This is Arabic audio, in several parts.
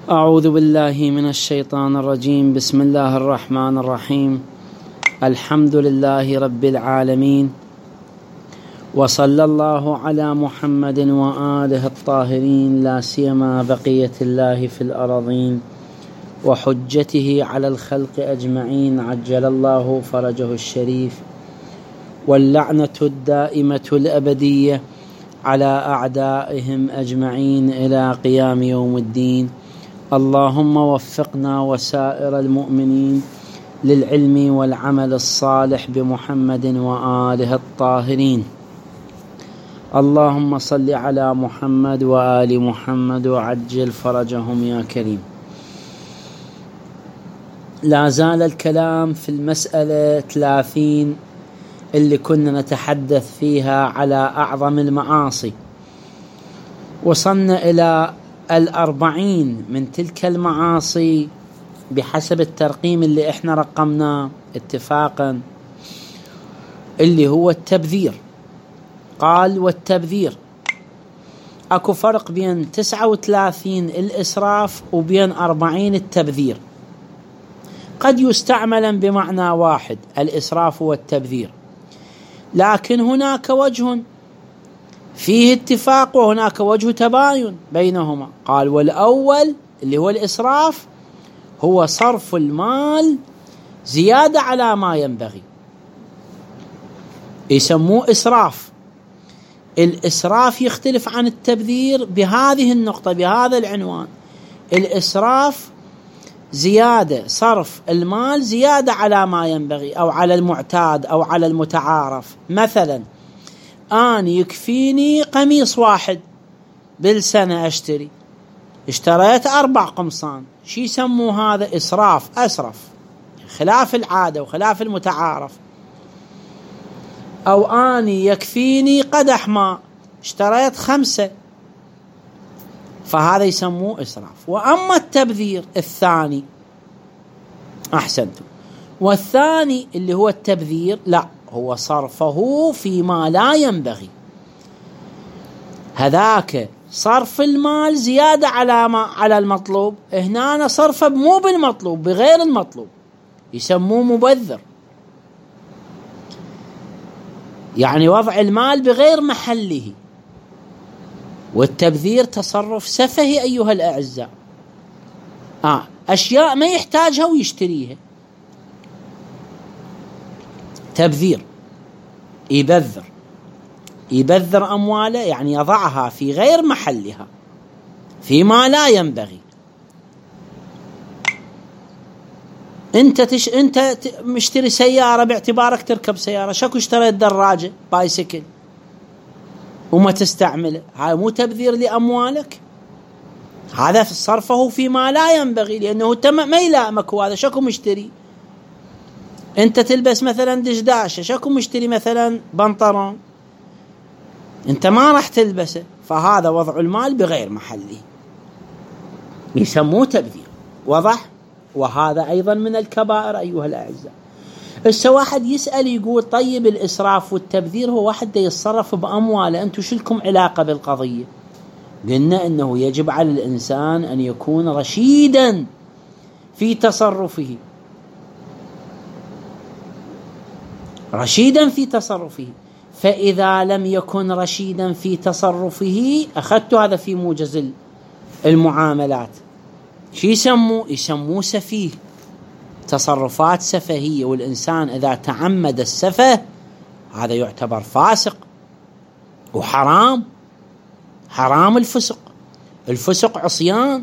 أعوذ بالله من الشيطان الرجيم. بسم الله الرحمن الرحيم. الحمد لله رب العالمين، وصلى الله على محمد وآله الطاهرين، لا سيما بقية الله في الأرضين وحجته على الخلق أجمعين، عجل الله فرجه الشريف، واللعنة الدائمة الأبدية على أعدائهم أجمعين إلى قيام يوم الدين. اللهم وفقنا وسائر المؤمنين للعلم والعمل الصالح بمحمد وآله الطاهرين. اللهم صل على محمد وآل محمد وعجل فرجهم يا كريم. لا زال الكلام في المسألة 30 اللي كنا نتحدث فيها على أعظم المعاصي. وصلنا إلى 40 من تلك المعاصي بحسب الترقيم اللي احنا رقمناه اتفاقا، اللي هو التبذير. قال والتبذير اكو فرق بين 39 الإسراف وبين 40 التبذير. قد يستعمل بمعنى واحد الإسراف والتبذير، لكن هناك وجه فيه اتفاق وهناك وجه تباين بينهما. قال والأول اللي هو الإسراف هو صرف المال زيادة على ما ينبغي، يسموه إسراف. الإسراف يختلف عن التبذير بهذه النقطة، بهذا العنوان. الإسراف زيادة، صرف المال زيادة على ما ينبغي أو على المعتاد أو على المتعارف. مثلا أنا يكفيني قميص واحد بالسنة أشتري، اشتريت 4 قمصان، شي يسموه هذا؟ إسراف، أسرف، خلاف العادة وخلاف المتعارف. أو أني يكفيني قدح ماء، اشتريت 5، فهذا يسموه إسراف. وأما التبذير الثاني، أحسنتم، والثاني اللي هو التبذير لا، هو صرفه فيما لا ينبغي. هذاك صرف المال زيادة على المطلوب، هنا صرفه مو بالمطلوب، بغير المطلوب، يسموه مبذر، يعني وضع المال بغير محله. والتبذير تصرف سفهي أيها الأعزاء، أشياء ما يحتاجها ويشتريها. تبذير، يبذر أمواله، يعني يضعها في غير محلها فيما لا ينبغي. أنت مشتري سيارة باعتبارك تركب سيارة، شكو اشتريت دراجة بايسكل وما تستعمله، هذا مو تبذير لأموالك؟ هذا صرفه فيما لا ينبغي، لأنه ما يلائمك. وهذا شكو مشتري؟ أنت تلبس مثلا دشداشة، شكو مشتري مثلا بنطلون، أنت ما راح تلبسه، فهذا وضع المال بغير محله، يسموه تبذير. وضح؟ وهذا أيضا من الكبائر أيها الأعزاء. واحد يسأل يقول طيب الإسراف والتبذير هو واحد يتصرف بأمواله، أنتم شو لكم علاقة بالقضية؟ قلنا أنه يجب على الإنسان أن يكون رشيدا في تصرفه، رشيدا في تصرفه. فإذا لم يكن رشيدا في تصرفه، أخذت هذا في موجز المعاملات، شو يسموه سفيه، تصرفات سفهية. والإنسان إذا تعمد السفه هذا يعتبر فاسق وحرام، حرام الفسق عصيان.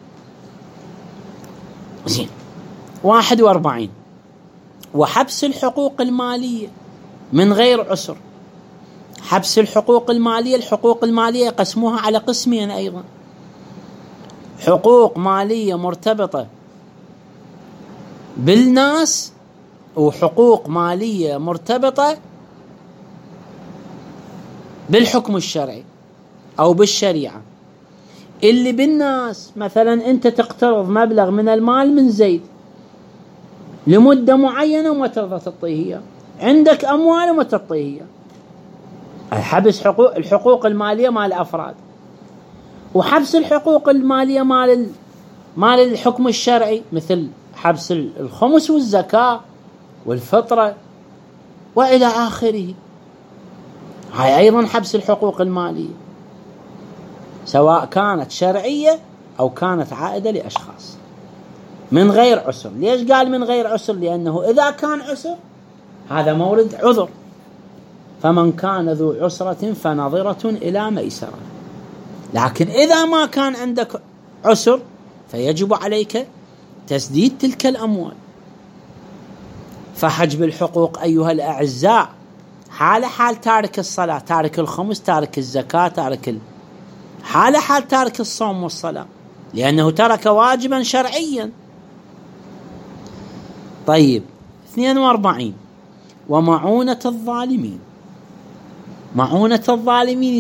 زين. 41 وحبس الحقوق المالية من غير عسر. حبس الحقوق المالية، الحقوق المالية يقسموها على قسمين أيضا: حقوق مالية مرتبطة بالناس، وحقوق مالية مرتبطة بالحكم الشرعي أو بالشريعة. اللي بالناس مثلا أنت تقترض مبلغ من المال من زيد لمدة معينة وما ترضى تعطيه، عندك أموال وما تعطيه، حبس الحقوق المالية مال الأفراد. وحبس الحقوق المالية مال مال الحكم الشرعي مثل حبس الخمس والزكاة والفطرة وإلى آخره. هاي أيضا حبس الحقوق المالية سواء كانت شرعية أو كانت عائدة لأشخاص من غير عسر. ليش قال من غير عسر؟ لأنه إذا كان عسر هذا مورد عذر، فمن كان ذو عسرة فنظرة إلى ميسرة. لكن إذا ما كان عندك عسر فيجب عليك تسديد تلك الأموال. فحجب الحقوق أيها الأعزاء حال تارك الصلاة، تارك الخمس، تارك الزكاة، حال تارك الصوم والصلاة، لأنه ترك واجبا شرعيا. طيب 42 ومعونة الظالمين. معونة الظالمين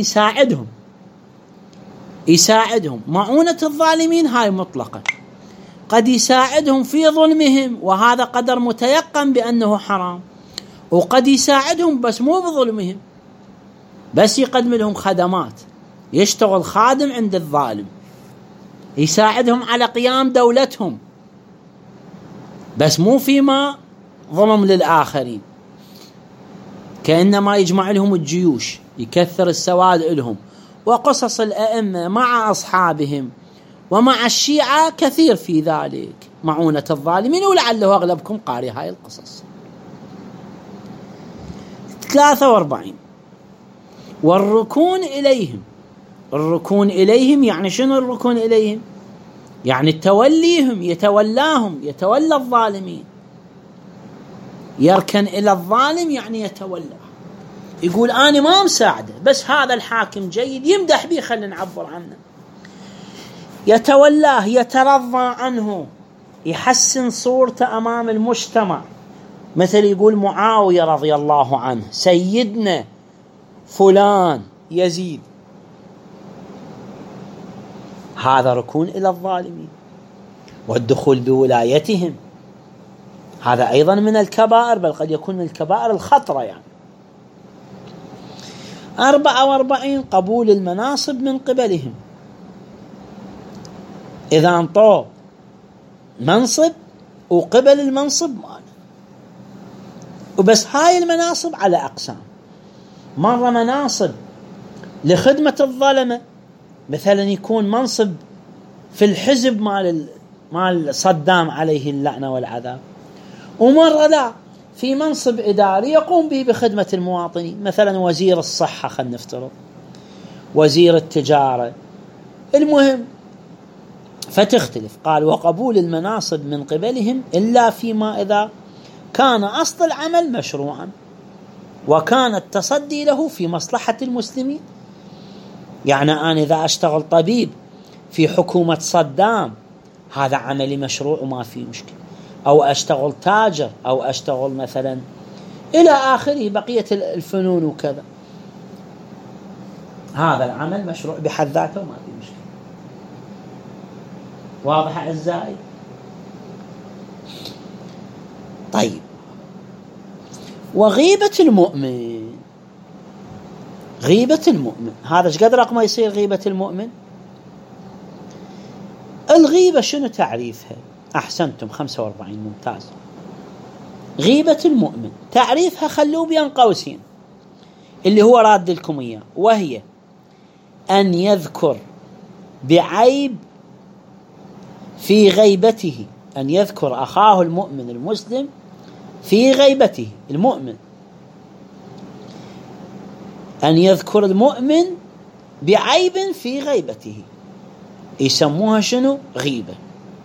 يساعدهم. معونة الظالمين هاي مطلقة، قد يساعدهم في ظلمهم وهذا قدر متيقن بأنه حرام، وقد يساعدهم بس مو بظلمهم، بس يقدم لهم خدمات، يشتغل خادم عند الظالم، يساعدهم على قيام دولتهم، بس مو فيما ظلم للآخرين، كأنما يجمع لهم الجيوش، يكثر السواد لهم. وقصص الأئمة مع أصحابهم ومع الشيعة كثير في ذلك، معونة الظالمين، ولعله أغلبكم قارئ هاي القصص. 43 والركون إليهم. الركون إليهم يعني شنو الركون إليهم؟ يعني توليهم، يتولى الظالمين. يركن إلى الظالم يعني يتولى، يقول أنا ما مساعده بس هذا الحاكم جيد، يمدح به، خلينا نعبر عنه. يتولاه، يترضى عنه، يحسن صورته أمام المجتمع، مثل يقول معاوية رضي الله عنه سيدنا فلان يزيد. هذا ركون إلى الظالمين. والدخول بولايتهم هذا أيضا من الكبائر، بل قد يكون من الكبائر الخطرة يعني. 44 قبول المناصب من قبلهم. إذا انطوا منصب وقبل المنصب ماله، وبس هاي المناصب على أقسام. مرة مناصب لخدمة الظلمة، مثلا يكون منصب في الحزب مال صدام عليه اللعنة والعذاب، ومرة لا، في منصب إداري يقوم به بخدمة المواطنين، مثلا وزير الصحة خلينا نفترض، وزير التجارة، المهم فتختلف. قال وقبول المناصب من قبلهم إلا فيما إذا كان أصل العمل مشروعا وكان التصدي له في مصلحة المسلمين. يعني أنا إذا أشتغل طبيب في حكومة صدام هذا عملي مشروع وما في مشكلة، أو أشتغل تاجر، أو أشتغل مثلا إلى آخره بقية الفنون وكذا، هذا العمل مشروع بحد ذاته وما في مشكلة. واضح أعزائي؟ طيب وغيبة المؤمن. غيبة المؤمن هذا ايش قد رقم يصير غيبة المؤمن؟ الغيبة شنو تعريفها؟ أحسنتم 45 ممتاز. غيبة المؤمن تعريفها خلوه بين قوسين اللي هو راد لكم إياه، وهي أن يذكر بعيب في غيبته، أن يذكر أخاه المؤمن المسلم في غيبته. المؤمن أن يذكر المؤمن بعيب في غيبته، يسموها شنو؟ غيبة.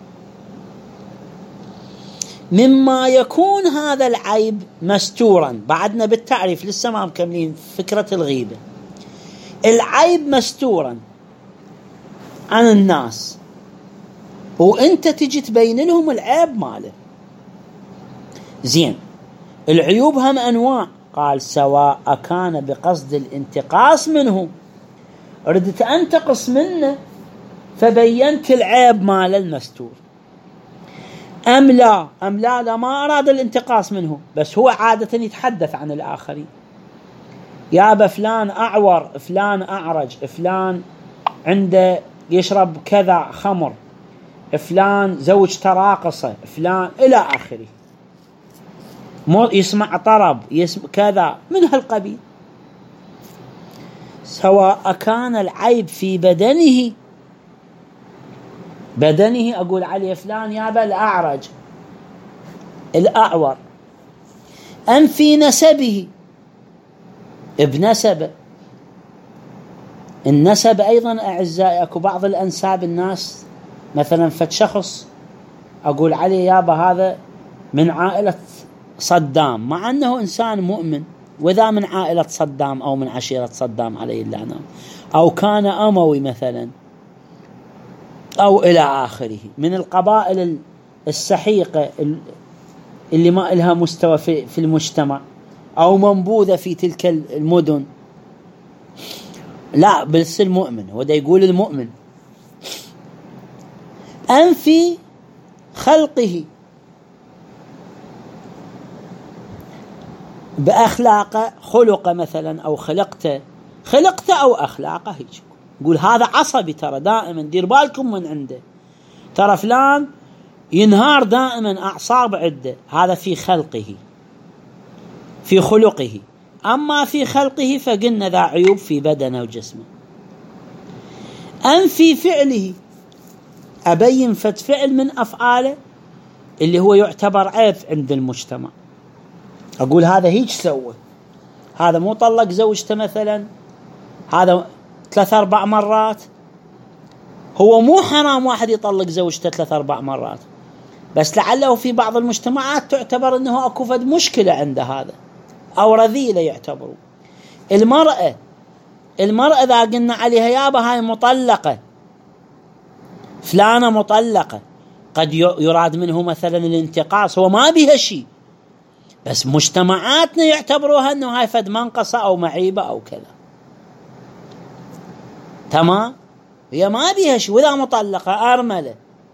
مما يكون هذا العيب مستورا، بعدنا بالتعريف لسه ما مكملين فكرة الغيبة. العيب مستورا عن الناس وانت تجي تبين لهم العيب ماله. زين، العيوب هم أنواع، قال سواء كان بقصد الانتقاص منه، ردت أنتقص منه فبينت العيب مال المستور، أم لا ما أراد الانتقاص منه، بس هو عادة يتحدث عن الآخرين، يابا فلان أعور، فلان أعرج، فلان عنده يشرب كذا خمر، فلان زوجته راقصة، فلان إلى آخره، يسمع طرب، يسمع كذا من هالقبيل، سواء كان العيب في بدنه أقول عليه فلان يابا الأعرج الأعور، أم في نسبه بنسبه. النسب أيضا أعزائي أكو بعض الأنساب الناس مثلا فد شخص أقول عليه يابا هذا من عائلة صدام، مع أنه إنسان مؤمن، وذا من عائلة صدام أو من عشيرة صدام عليه اللعنة، أو كان أموي مثلا أو إلى آخره من القبائل السحيقة اللي ما إلها مستوى في المجتمع أو منبوذة في تلك المدن. لا بس المؤمن هو دا يقول المؤمن. أم في خلقه بأخلاقه، خلقه مثلا أو خلقته أو أخلاقه، هيك يقول هذا عصبي ترى دائما، دير بالكم من عنده، ترى فلان ينهار دائما أعصاب عده، هذا في خلقه في خلقه. أما في خلقه فقلنا ذا عيوب في بدنه وجسمه. أم في فعله، أبين فعل من أفعاله اللي هو يعتبر عيب عند المجتمع، أقول هذا هيك سوى، هذا مو طلق زوجته مثلا، هذا 3-4 مرات، هو مو حرام واحد يطلق زوجته 3-4 مرات، بس لعله في بعض المجتمعات تعتبر أنه أكو فد مشكلة عند هذا أو رذيلة يعتبروا. المرأة إذا قلنا عليها يابا هاي مطلقة، فلانة مطلقة، قد يراد منه مثلا الانتقاص، هو ما بيها شيء، بس مجتمعاتنا يعتبروها أنه هاي فد منقصة أو معيبة أو كذا، تمام، هي ما بيها شيء وإذا مطلقة أرملة.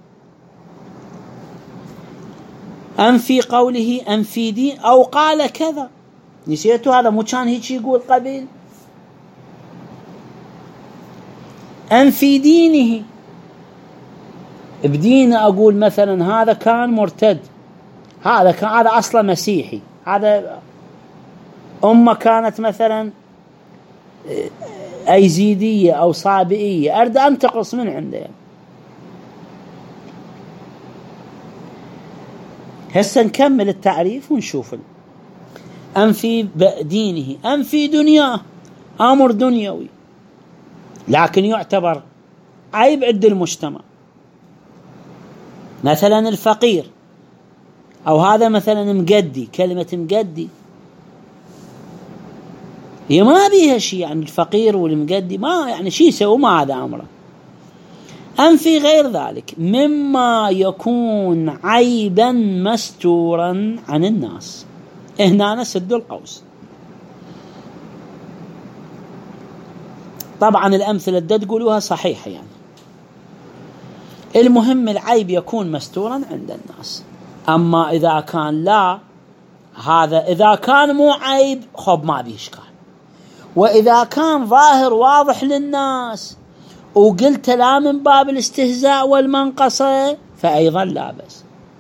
أم في قوله أم في دين أو قال كذا، نسيتوا هذا مو كان هيك يقول قبل. أم في دينه، بدينه أقول مثلا هذا كان مرتد، هذا أصلا مسيحي، هذا أمه كانت مثلا أيزيدية أو صابئية، أرد أنتقص من عنده. هسه نكمل التعريف ونشوف. أم في دينه أم في دنياه، أمر دنيوي لكن يعتبر عيب عند المجتمع، مثلا الفقير، أو هذا مثلا مقدي، كلمة مقدي هي ما بيها شيء، يعني الفقير والمقدي ما يعني شيء يسوي، ما هذا أمره. أم في غير ذلك مما يكون عيبا مستورا عن الناس، هنا نسد القوس. طبعا الأمثلة اللي تقولوها صحيحة، يعني المهم العيب يكون مستورا عند الناس. أما إذا كان لا، هذا إذا كان مو عيب خب ما بيه إشكال، وإذا كان ظاهر واضح للناس وقلت لا من باب الاستهزاء والمنقصة فأيضا لا بأس.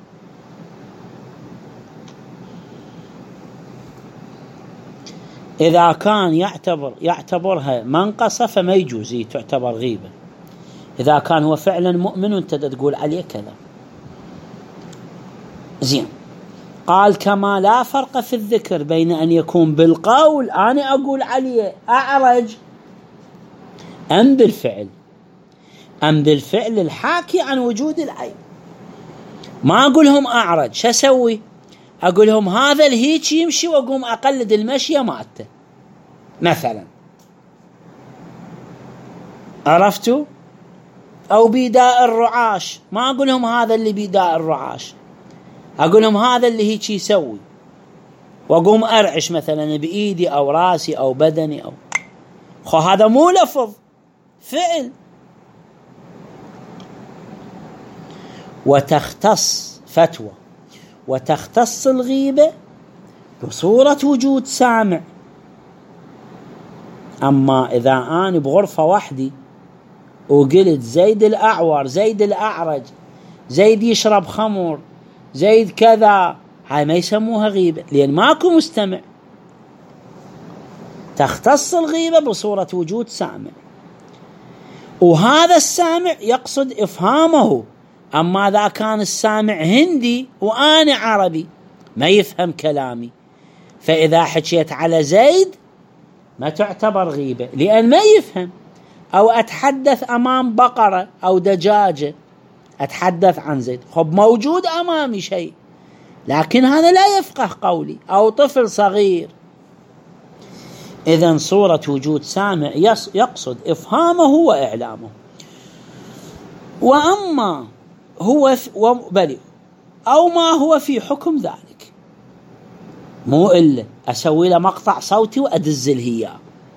إذا كان يعتبرها منقصة فما يجوز، تعتبر غيبة. إذا كان هو فعلا مؤمن وانت تقول عليه كذا زين. قال كما لا فرق في الذكر بين أن يكون بالقول أنا أقول عليه أعرج أم بالفعل الحاكي عن وجود العيب. ما أقولهم أعرج، شو أسوي؟ أقولهم هذا الهيك يمشي وأقوم أقلد المشي مالته مثلا، عرفتوا؟ أو بيداء الرعاش، ما أقولهم هذا اللي بيداء الرعاش، أقولهم هذا اللي هيك يسوي، وأقوم أرعش مثلا بإيدي أو راسي أو بدني أو هذا مو لفظ، فعل. وتختص فتوى وتختص الغيبة بصورة وجود سامع. أما إذا أنا بغرفة وحدي وقلت زيد الأعور زيد الأعرج زيد يشرب خمر، زيد كذا، هاي ما يسموها غيبة لأن ماكو مستمع. تختص الغيبة بصورة وجود سامع، وهذا السامع يقصد إفهامه. أما إذا كان السامع هندي وأنا عربي ما يفهم كلامي، فإذا حكيت على زيد ما تعتبر غيبة لأن ما يفهم. أو أتحدث أمام بقرة أو دجاجة، أتحدث عن زيد، خب موجود أمامي شيء لكن هذا لا يفقه قولي، أو طفل صغير. إذن صورة وجود سامع يقصد إفهامه وإعلامه. وأما هو أو ما هو في حكم ذلك، مو إلا أسوي له مقطع صوتي وأدزل هي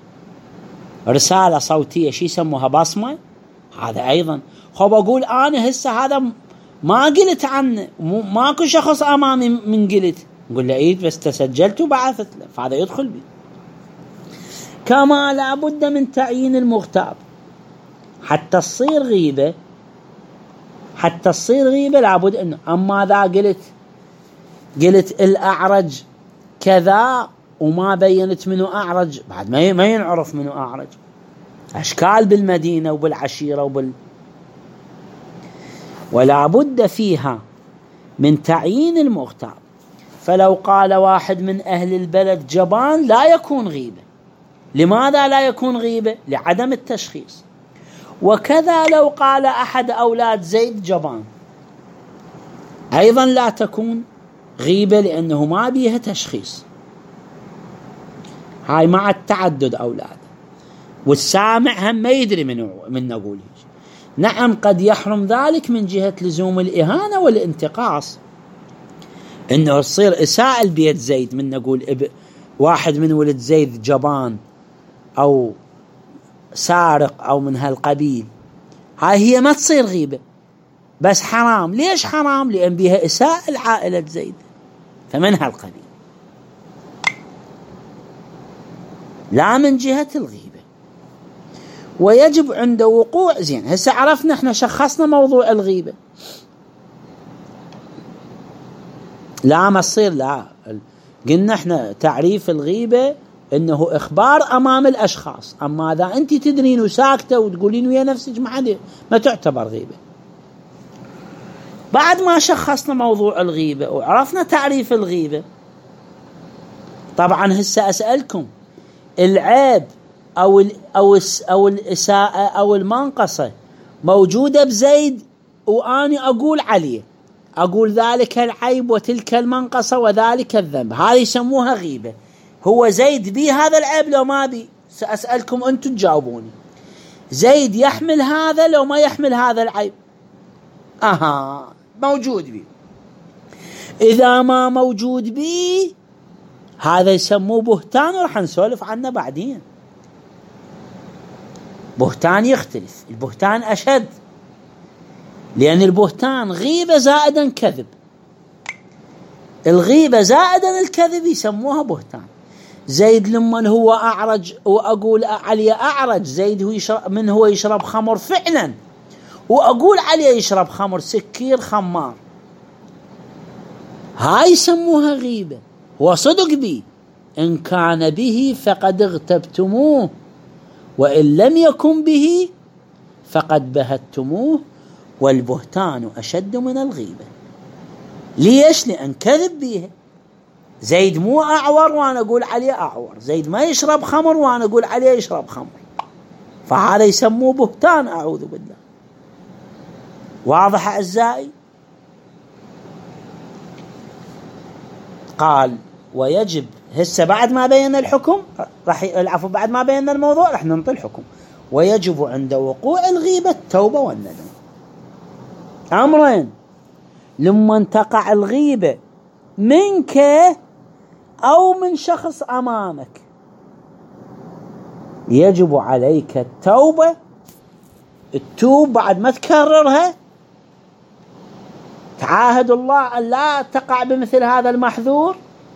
رسالة صوتية شي يسموها بصمة، هذا أيضا خب أقول أنا هسه هذا ما قلت عنه، ماكو شخص أمامي من قلت، نقول له إيه بس تسجلت وبعثت له، فهذا يدخل بي. كما لا بد من تعيين المغتاب حتى تصير غيبة، حتى تصير غيبة لابد أنه. أما إذا قلت الأعرج كذا وما بينت منه أعرج، بعد ما ينعرف منه أعرج. أشكال بالمدينة وبالعشيرة ولا بد فيها من تعيين المغتاب. فلو قال واحد من أهل البلد جبان لا يكون غيبة. لماذا لا يكون غيبة؟ لعدم التشخيص. وكذا لو قال أحد أولاد زيد جبان أيضا لا تكون غيبة لأنه ما بيها تشخيص. هاي مع التعدد أولاد، والسامع هم ما يدري من نقوله. نعم قد يحرم ذلك من جهة لزوم الإهانة والانتقاص، إنه تصير إساءة البيت زيد من نقول واحد من ولد زيد جبان أو سارق أو من هالقبيل، هاي هي ما تصير غيبة بس حرام. ليش حرام؟ لأن بها إساءة العائلة زيد، فمن هالقبيل لا من جهة الغيبة. ويجب عند وقوع زين. هسه عرفنا احنا شخصنا موضوع الغيبة، لا ما تصير لا. قلنا احنا تعريف الغيبة انه اخبار امام الاشخاص، اما اذا انت تدرين وساكتة وتقولين ويا نفسك ما تعتبر غيبة. بعد ما شخصنا موضوع الغيبة وعرفنا تعريف الغيبة، طبعا هسه اسألكم العيب أو الإساءة أو المنقصة موجودة بزيد وأنا أقول عليه، أقول ذلك العيب وتلك المنقصة وذلك الذنب، هذه يسموها غيبة. هو زيد بي هذا العيب لو ما بي؟ سأسألكم أنتم تجاوبوني. زيد يحمل هذا لو ما يحمل هذا العيب؟ موجود بي. إذا ما موجود بي هذا يسموه بهتان، ورح نسولف عنه بعدين. بهتان يختلف، البهتان أشد، لأن البهتان غيبة زائدا كذب. الغيبة زائدا الكذب يسموها بهتان. زيد لما هو أعرج وأقول عليه أعرج، زيد هو يشرب خمر فعلا وأقول عليه يشرب خمر، سكير خمار، هاي يسموها غيبة. وصدق بي إن كان به فقد اغتبتموه، وإن لم يكن به فقد بهتموه، والبهتان أشد من الغيبة. ليش؟ لأن كذب بيها. زيد مو أعور وأنا أقول عليه أعور، زيد ما يشرب خمر وأنا أقول عليه يشرب خمر، فهذا يسموه بهتان، أعوذ بالله. واضح أعزائي؟ قال ويجب، هسه بعد ما بينا الحكم بعد ما بينا الموضوع رح ننطي الحكم. ويجب عند وقوع الغيبة التوبة والندم. أمرين: لما تقع الغيبة منك أو من شخص أمامك يجب عليك التوبة، التوب بعد ما تكررها، تعاهد الله أن لا تقع بمثل هذا المحذور،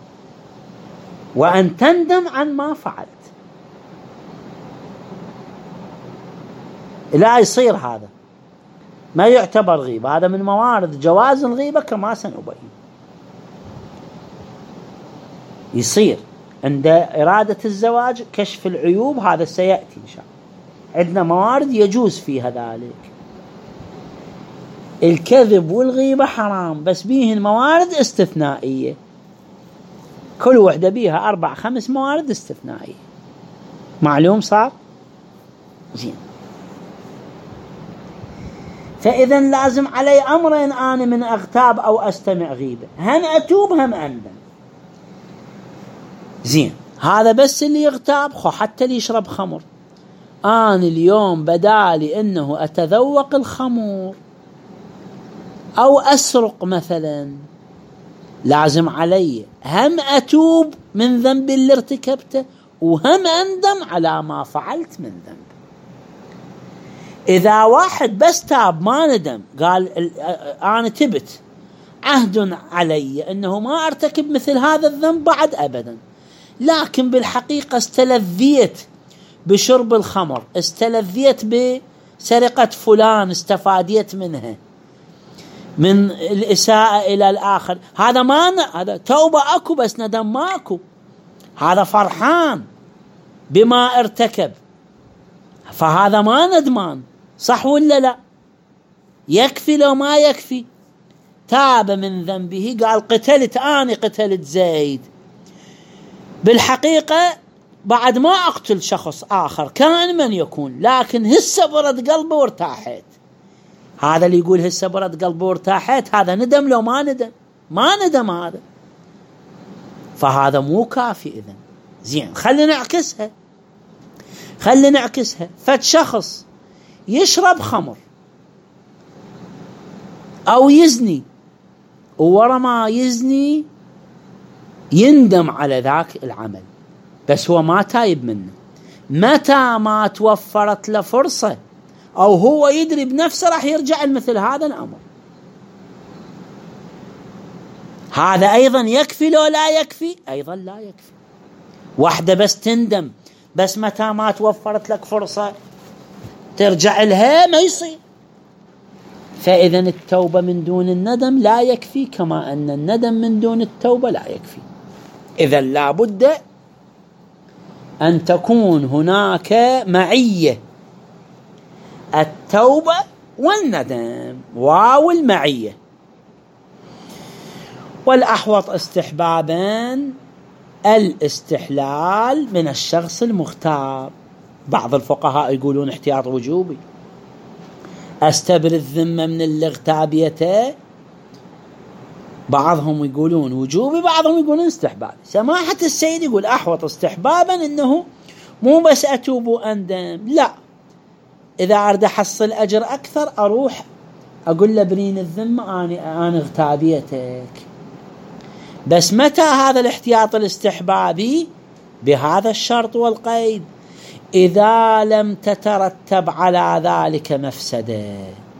وأن تندم عن ما فعلت. لا يصير هذا ما يعتبر غيبة، هذا من موارد جواز الغيبة كما سنبين. يصير عند إرادة الزواج كشف العيوب، هذا سيأتي إن شاء الله. عندنا موارد يجوز فيها ذلك. الكذب والغيبة حرام، بس بيهن موارد استثنائية، كل وحدة بيها 4-5 موارد استثنائية. معلوم صار؟ زين. فإذا لازم علي أمرين أنا من أغتاب أو أستمع غيبة، هم أتوب هم أندم. زين، هذا بس اللي يغتاب، حتى اللي يشرب خمر. أنا اليوم بدالي إنه أتذوق الخمر أو أسرق مثلا، لازم علي هم أتوب من ذنب اللي ارتكبته وهم أندم على ما فعلت من ذنب. إذا واحد بس تاب ما ندم، قال أنا تبت، عهد علي أنه ما أرتكب مثل هذا الذنب بعد أبدا، لكن بالحقيقة استلذيت بشرب الخمر، استلذيت بسرقة فلان، استفاديت منها من الإساءة إلى الآخر، هذا هذا توبة أكو بس ندم ماكو، هذا فرحان بما ارتكب، فهذا ما ندمان. صح ولا لا؟ يكفي لو ما يكفي؟ تاب من ذنبه، قال قتلت زيد، بالحقيقة بعد ما أقتل شخص آخر كان من يكون، لكن هسه برد قلبه وارتاحت. هذا اللي يقول هسه برد قلبه وارتاحت، هذا ندم لو ما ندم؟ ما ندم هذا، فهذا مو كافي. إذن زين، خلينا نعكسها. فشخص يشرب خمر أو يزني، وورا ما يزني يندم على ذاك العمل، بس هو ما تايب منه. متى ما توفرت له فرصة أو هو يدري بنفسه راح يرجع لمثل هذا الأمر، هذا أيضا يكفي لو لا يكفي؟ أيضا لا يكفي. واحدة بس تندم، بس متى ما توفرت لك فرصة ترجع لها ما يصير. فإذا التوبة من دون الندم لا يكفي، كما أن الندم من دون التوبة لا يكفي. إذا لا بد أن تكون هناك معية، التوبة والندم، واو المعية. والأحوط استحبابا الاستحلال من الشخص المختار. بعض الفقهاء يقولون احتياط وجوبي، استبر الذمة من اللي اغتابيته، بعضهم يقولون وجوبي، بعضهم يقولون استحبابي. سماحة السيد يقول أحوط استحبابا إنه مو بس أتوب وأندم، لا، إذا أريد أحصل أجر أكثر أروح أقول له برين الذمة أنا اغتابيتك. بس متى هذا الاحتياط الاستحبابي؟ بهذا الشرط والقيد: إذا لم تترتب على ذلك مفسدة.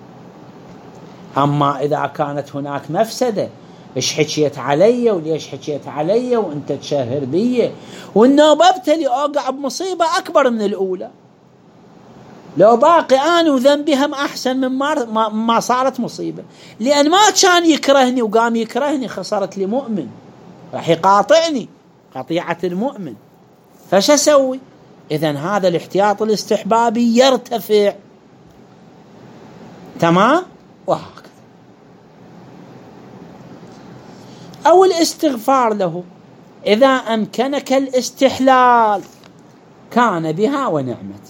أما إذا كانت هناك مفسدة، إيش حكيت علي وليش حكيت علي وأنت تشهر بي، وإنه ببتلي أوقع بمصيبة أكبر من الأولى، لو باقي أنا وذنبي هم أحسن من ما صارت مصيبة، لأن ما كان يكرهني وقام يكرهني، خسرت لي مؤمن راح يقاطعني قطيعة المؤمن، فش أسوي؟ إذن هذا الاحتياط الاستحبابي يرتفع. تمام؟ وهكذا. أو الاستغفار له، إذا أمكنك الاستحلال كان بها ونعمت،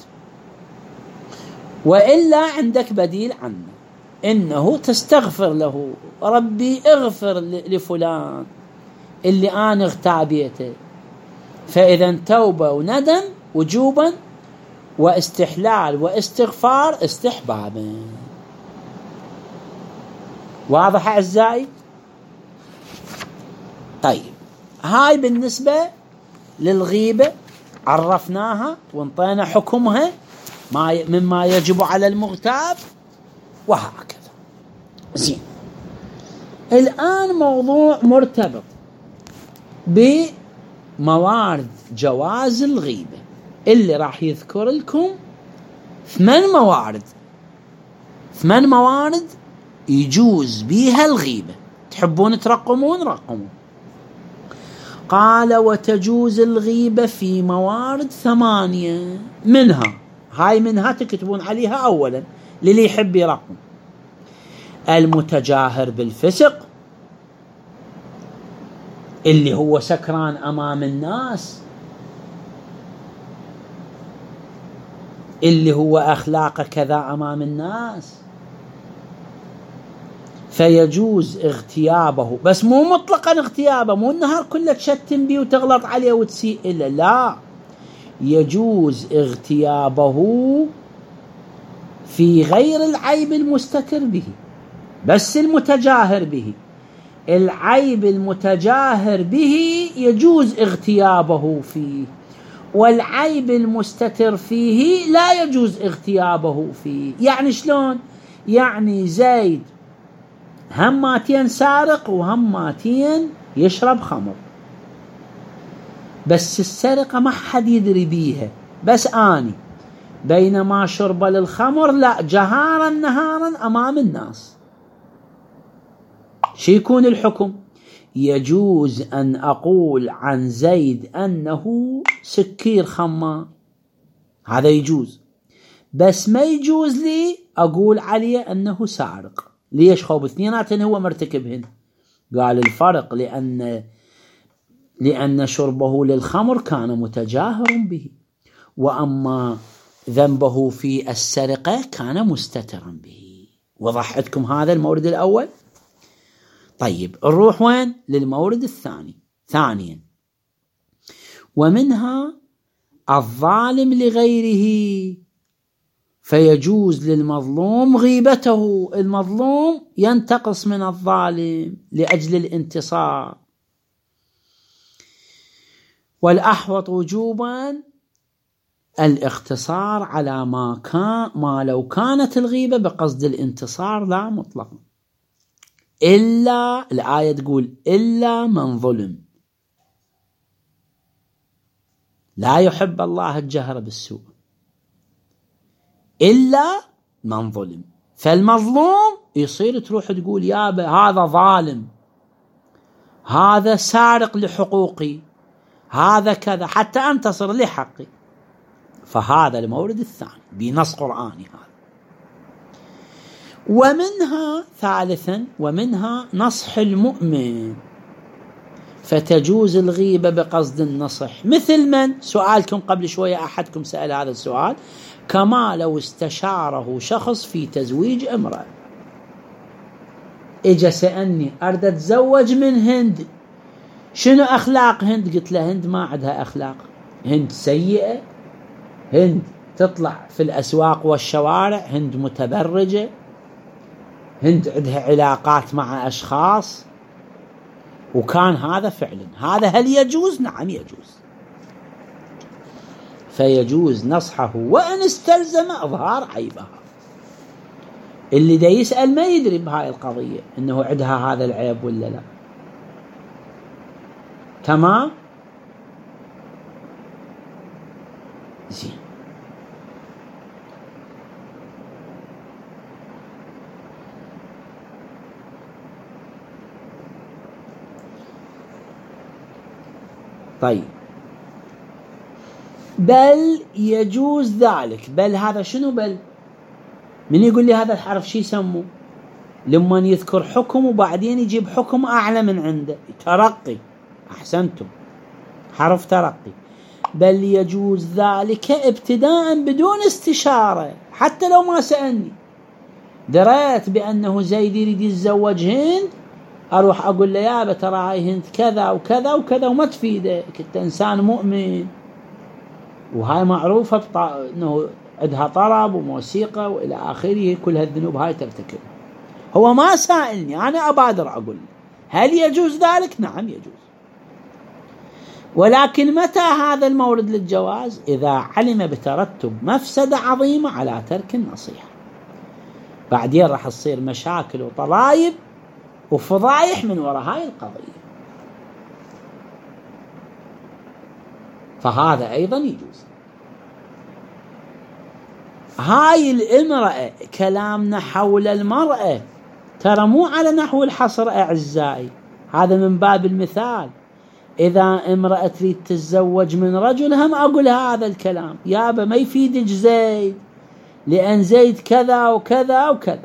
وإلا عندك بديل عنه، إنه تستغفر له: ربي اغفر لفلان اللي أنا اغتابيته. فإذا توبة وندم وجوبا، واستحلال واستغفار استحبابا. واضح أعزائي؟ طيب، هاي بالنسبة للغيبة عرفناها وانطينا حكمها مما يجب على المغتاب وهكذا. زين، الآن موضوع مرتبط بموارد جواز الغيبة اللي راح يذكر لكم 8 موارد 8 موارد يجوز بيها الغيبة. تحبون ترقمون رقمون. قال وتجوز الغيبة في موارد 8. منها تكتبون عليها أولا للي يحب يرقم. المتجاهر بالفسق اللي هو سكران أمام الناس، اللي هو أخلاقه كذا أمام الناس، فيجوز اغتيابه، بس مو مطلقا اغتيابه، مو النهار كله تشتم بيه وتغلط عليه وتسيء له، لا، يجوز اغتيابه في غير العيب المستتر به، بس المتجاهر به. العيب المتجاهر به يجوز اغتيابه فيه، والعيب المستتر فيه لا يجوز اغتيابه فيه. يعني شلون؟ يعني زيد هماتين سارق وهماتين يشرب خمر، بس السرقة ما حد يدري بيها، بس آني، بينما شرب للخمر لا، جهارا نهارا أمام الناس. شو يكون الحكم؟ يجوز أن أقول عن زيد أنه سكير خمار، هذا يجوز، بس ما يجوز لي أقول عليه أنه سارق. ليش؟ خوب اثنيناتن هو مرتكبهن. قال الفرق لأن شربه للخمر كان متجاهر به، وأما ذنبه في السرقة كان مستترا به. وضح عندكم هذا المورد الأول. طيب نروح وين؟ للمورد الثاني. ثانيا، ومنها الظالم لغيره، فيجوز للمظلوم غيبته. المظلوم ينتقص من الظالم لأجل الانتصار، والأحوط وجوبا الاقتصار على ما لو كانت الغيبة بقصد الانتصار لا مطلقا، إلا الآية تقول إلا من ظلم، لا يحب الله الجهر بالسوء، إلا من ظلم. فالمظلوم يصير تروح تقول يابا هذا ظالم، هذا سارق لحقوقي، هذا كذا، حتى أنتصر لحقي. فهذا المورد الثاني بنص قرآني هذا. ومنها ثالثا، ومنها نصح المؤمن، فتجوز الغيبة بقصد النصح. مثل من؟ سؤالكم قبل شوية أحدكم سأل هذا السؤال، كما لو استشاره شخص في تزويج امرأة، إجا سألني أريد أتزوج من هند، شنو أخلاق هند؟ قلت له هند ما عندها أخلاق، هند سيئة، هند تطلع في الأسواق والشوارع، هند متبرجة، هند عندها علاقات مع أشخاص. وكان هذا فعلا. هذا هل يجوز؟ نعم يجوز. فيجوز نصحه وإن استلزم إظهار عيبها. اللي دا يسأل ما يدري بهاي القضية إنه عندها هذا العيب ولا لا. تمام؟ زين. طيب، بل يجوز ذلك. بل هذا شنو بل؟ من يقول لي هذا الحرف شي يسموه؟ لما يذكر حكم وبعدين يجيب حكم أعلى من عنده. ترقي. أحسنتم، حرف ترقي. بل يجوز ذلك ابتداء بدون استشارة، حتى لو ما سألني، دريت بأنه زيد يريد يتزوج هند، أروح أقول له يابا ترى هاي هند كذا وكذا وكذا وما تفيدك، أنت إنسان مؤمن، وهاي معروفة أنه عندها طرب وموسيقى وإلى آخره، كل هالذنوب هاي ترتكب. هو ما سائلني، أنا أبادر أقول هل يجوز ذلك؟ نعم يجوز. ولكن متى هذا المورد للجواز؟ إذا علم بترتب مفسدة عظيمة على ترك النصيحة. بعدين راح تصير مشاكل وطلايب وفضايح من وراء هاي القضية، فهذا أيضا يجوز. هاي الامرأة كلامنا حول المرأة ترى مو على نحو الحصر أعزائي، هذا من باب المثال. إذا امرأة تريد تتزوج من رجل هم أقول هذا الكلام، يابا ما يفيدك زيد لأن زيد كذا وكذا وكذا.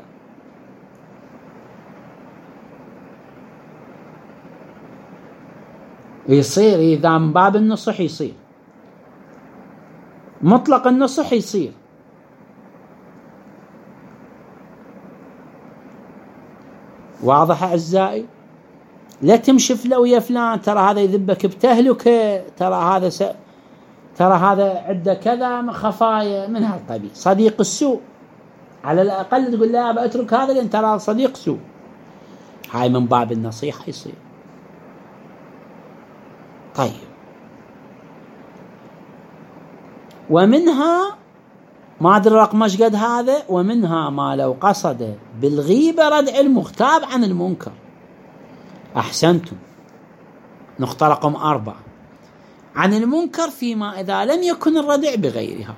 يصير إذا من باب النصح يصير، مطلق النصح يصير. واضح أعزائي؟ لا تمشي ويا فلان ترى هذا يذبك بتهلكه، ترى هذا عنده كذا من خفايا من هالقبيل، صديق السوء. على الأقل تقول لا بأترك هذا لأن ترى صديق سوء. هاي من باب النصيحة يصير. طيب، ومنها ما أدري رقم ايش قد هذا، ومنها ما لو قصد بالغيبة ردع المغتاب عن المنكر. أحسنتم. نقطة رقم 4 عن المنكر فيما إذا لم يكن الردع بغيرها.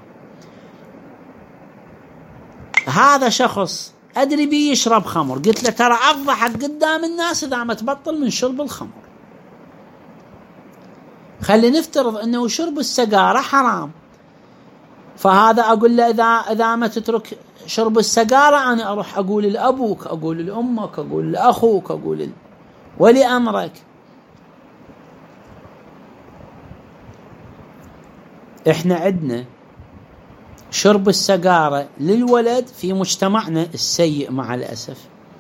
هذا شخص أدري بيه يشرب خمر، قلت له ترى أفضحك قدام الناس إذا ما تبطل من شرب الخمر. خلي نفترض أنه شرب السجارة حرام، فهذا أقول له إذا ما تترك شرب السجارة أنا أروح أقول لأبوك، أقول لأمك، أقول لأخوك، أقول ولي أمرك. إحنا عندنا شرب السجارة للولد في مجتمعنا السيء مع الأسف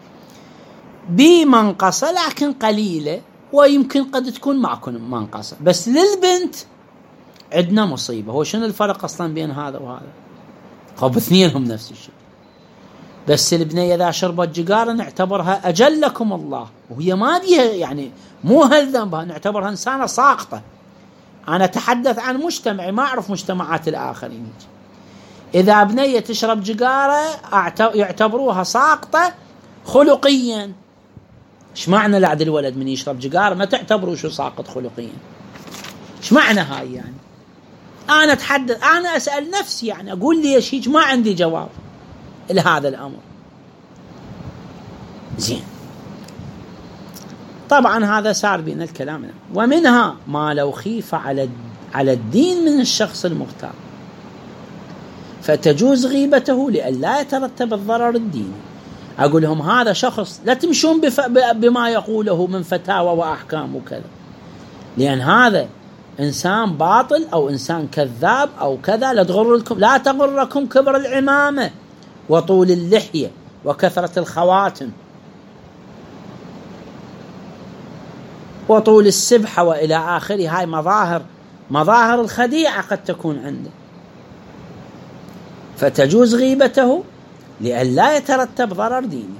بمنقصة لكن قليلة، ويمكن قد تكون معكم منقصة، بس للبنت عندنا مصيبة. هو شنو الفرق أصلا بين هذا وهذا؟ طب اثنينهم نفس الشيء، بس البنية إذا شربت سجارة نعتبرها أجلكم الله، وهي ما بيها يعني مو هالذنبها، نعتبرها إنسانة ساقطة. أنا أتحدث عن مجتمعي، ما أعرف مجتمعات الآخرين. إذا بنية تشرب سجارة يعتبروها ساقطة خلقيا. إيش معنى لعد الولد من يشرب سجارة ما تعتبروا شو ساقط خلقيا؟ إيش معنى هاي يعني؟ أنا أتحدث، أنا أسأل نفسي يعني أقول لي شيء ما عندي جواب لهذا الأمر. زين، طبعا هذا صار بين الكلام. ومنها ما لو خيف على الدين من الشخص المغتاب فتجوز غيبته لئلا يترتب الضرر الديني. أقول لهم هذا شخص لا تمشون بما يقوله من فتاوى وأحكام وكذا، لأن هذا إنسان باطل أو إنسان كذاب أو كذا. لا تغركم كبر العمامة وطول اللحية وكثرة الخواتم وطول السبحة وإلى آخره. هاي مظاهر الخديعة قد تكون عنده، فتجوز غيبته لئلا يترتب ضرر ديني.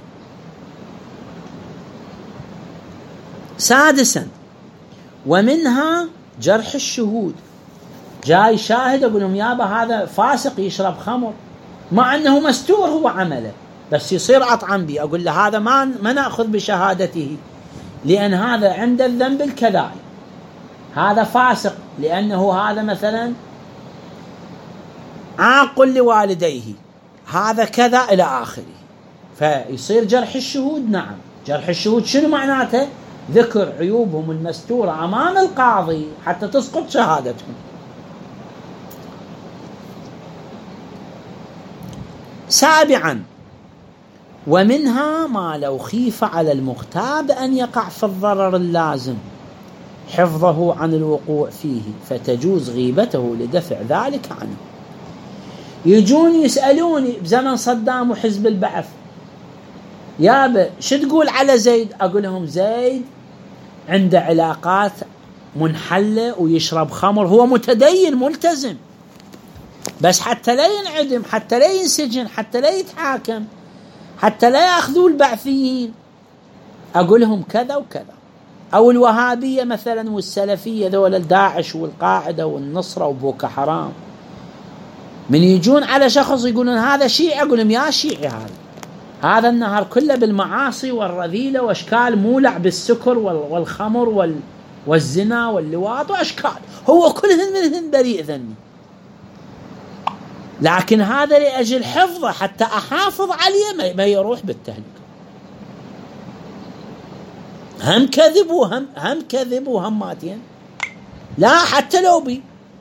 سادسا، ومنها جرح الشهود. جاي شاهد أقول لهم يابا هذا فاسق يشرب خمر، مع أنه مستور هو عمله، بس يصير أطعن بي أقول له هذا ما نأخذ بشهادته لأن هذا عند الذنب الكذائر، هذا فاسق لأنه هذا مثلا عاق لوالديه، هذا كذا إلى آخره. فيصير جرح الشهود. نعم، جرح الشهود شنو معناته؟ ذكر عيوبهم المستورة أمام القاضي حتى تسقط شهادتهم. سابعا، ومنها ما لو خيف على المغتاب أن يقع في الضرر اللازم حفظه عن الوقوع فيه فتجوز غيبته لدفع ذلك عنه. يجون يسألوني بزمن صدام وحزب البعث يابا شو تقول على زيد؟ أقول لهم زيد عنده علاقات منحلة ويشرب خمر، هو متدين ملتزم، بس حتى لا ينعدم، حتى لا ينسجن، حتى لا يتحاكم، حتى لا يأخذوا البعثيين أقول لهم كذا وكذا. أو الوهابية مثلا والسلفية ذول الداعش والقاعدة والنصرة وبوكو حرام، من يجون على شخص يقولون هذا شيعي أقول لهم يا شيعي هذا النهار كله بالمعاصي والرذيلة وأشكال مولع بالسكر والخمر والزنا واللواط وأشكال، هو كلهن منهن بريء ذني. لكن هذا لأجل حفظه، حتى أحافظ عليه ما يروح بالتهلكة. هم كذب هم كذب وهم ماتين، لا حتى لو بي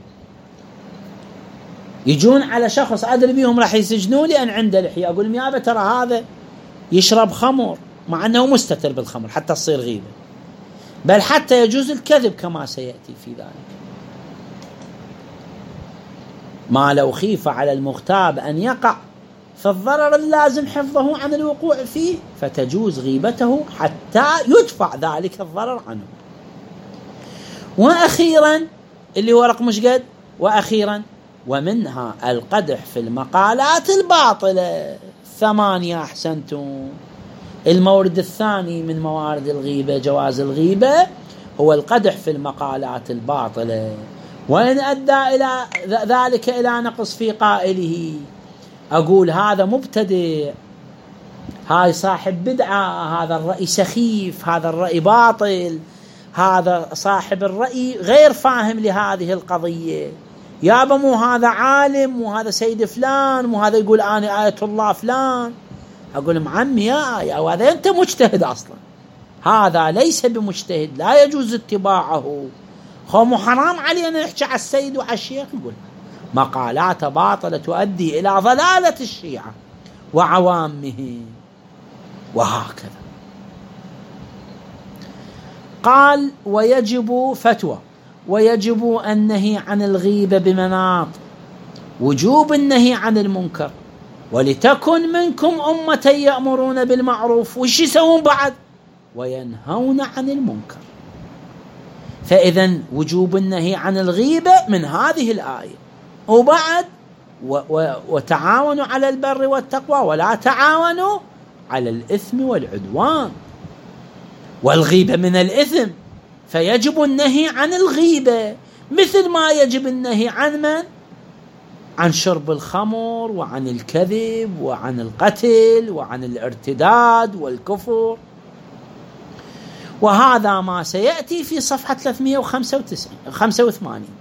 يجون على شخص أدري بيهم راح يسجنوا لي أن عنده لحية، أقول لهم يابا ترى هذا يشرب خمر مع أنه مستتر بالخمر حتى تصير غيبة، بل حتى يجوز الكذب كما سيأتي في ذلك. ما لو خيف على المغتاب أن يقع في الضرر اللازم حفظه عن الوقوع فيه فتجوز غيبته حتى يدفع ذلك الضرر عنه. وأخيرا اللي هو رقم مش قد، وأخيرا ومنها القدح في المقالات الباطلة. 8 أحسنتم. المورد الثاني من موارد الغيبة جواز الغيبة هو القدح في المقالات الباطلة، وإن أدى إلى ذلك إلى نقص في قائله أقول هذا مبتدع، هاي صاحب بدعة، هذا الرأي سخيف، هذا الرأي باطل، هذا صاحب الرأي غير فاهم لهذه القضية، يابا مو هذا عالم وهذا سيد فلان وهذا يقول أنا آية الله فلان. أقول لهم عمي يا وهذا أنت مجتهد أصلا، هذا ليس بمجتهد لا يجوز اتباعه، خو حرام علينا نحكي على السيد وعلى الشيخ. نقول مقالات باطلة تؤدي إلى ضلالة الشيعة وعوامه وهكذا. قال ويجب فتوى ويجب النهي عن الغيبة بمناط وجوب النهي عن المنكر، ولتكن منكم أمة يأمرون بالمعروف وش يسوون بعد وينهون عن المنكر. فإذا وجوب النهي عن الغيبة من هذه الآية، وبعد وتعاونوا على البر والتقوى ولا تعاونوا على الإثم والعدوان، والغيبة من الإثم فيجب النهي عن الغيبة، مثل ما يجب النهي عن من؟ عن شرب الخمر وعن الكذب وعن القتل وعن الارتداد والكفر. وهذا ما سيأتي في صفحة 385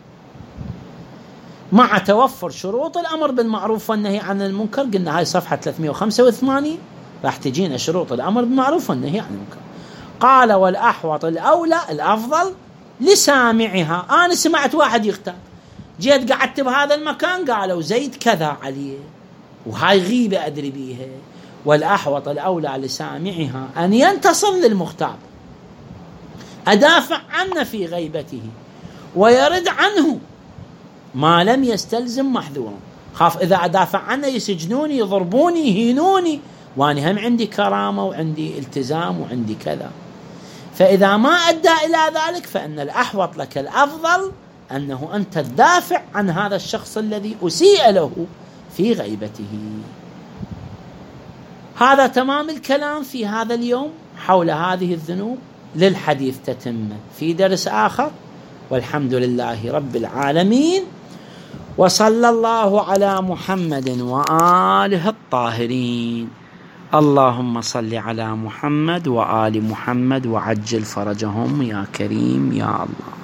مع توفر شروط الأمر بالمعروف والنهي عن المنكر. قلنا هاي صفحة 385 راح تجينا شروط الأمر بالمعروف والنهي عن المنكر. قال والأحوط الأولى الأفضل لسامعها. أنا سمعت واحد يختار، جيت قعدت بهذا المكان قالوا زيد كذا عليه وهاي غيبة أدري بيها. والأحوط الأولى لسامعها أن ينتصر للمغتاب، أدافع عنه في غيبته ويرد عنه ما لم يستلزم محذورا. خاف إذا أدافع عنه يسجنوني يضربوني يهينوني، وأنا هم عندي كرامة وعندي التزام وعندي كذا. فإذا ما أدى إلى ذلك فإن الأحوط لك الأفضل أنه أنت تدافع عن هذا الشخص الذي أسيء له في غيبته. هذا تمام الكلام في هذا اليوم حول هذه الذنوب. للحديث تتم في درس آخر، والحمد لله رب العالمين، وصلى الله على محمد وآله الطاهرين. اللهم صل على محمد وآل محمد وعجل فرجهم يا كريم يا الله.